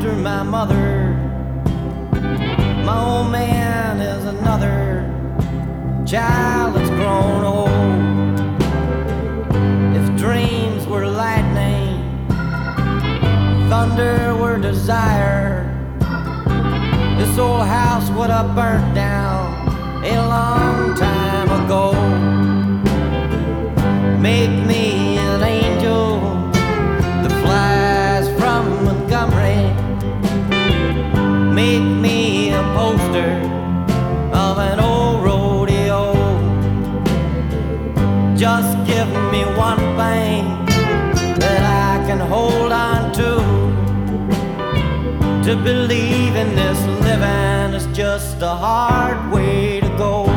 after my mother. My old man is another child that's grown old. If dreams were lightning, thunder were desire, this old house would have burnt down a long time ago. Make me an angel that flies from Montgomery. Make me a poster of an old rodeo. Just give me one thing that I can hold on to believe in this living is just a hard way to go.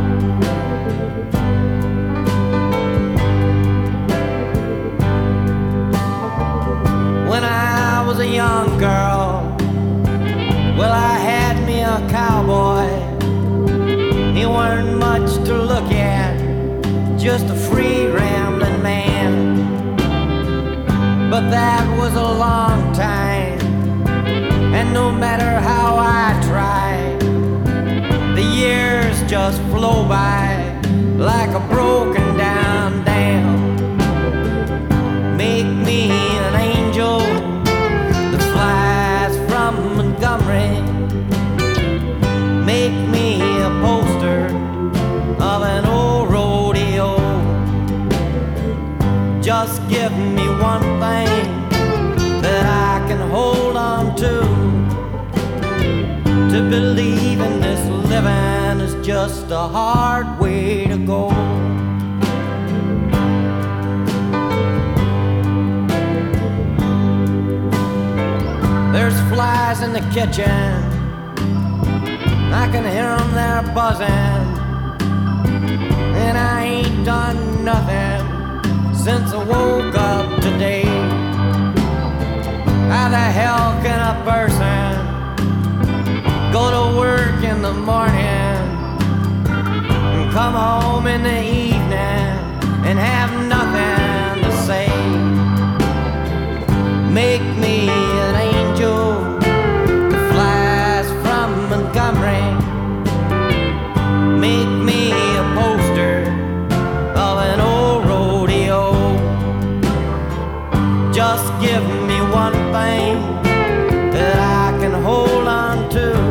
When I was a young girl, well, I had me a cowboy. He weren't much to look at, just a free rambling man. But that was a long time, and no matter how I tried, the years just flow by like a broken down dam. Make me an angel that flies from Montgomery. Make me a poster of an old rodeo. Just give me one thing that I can hold on to believe in this living is just a hard way to go. There's flies in the kitchen, I can hear them there buzzing, and I ain't done nothing since I woke up today. How the hell can a person go to work in the morning and come home in the evening and have nothing to say? Make me an angel that flies from Montgomery. Make me a poster of an old rodeo. Just give me one thing that I can hold on to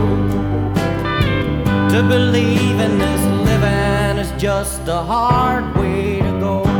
believe in this living is just a hard way to go.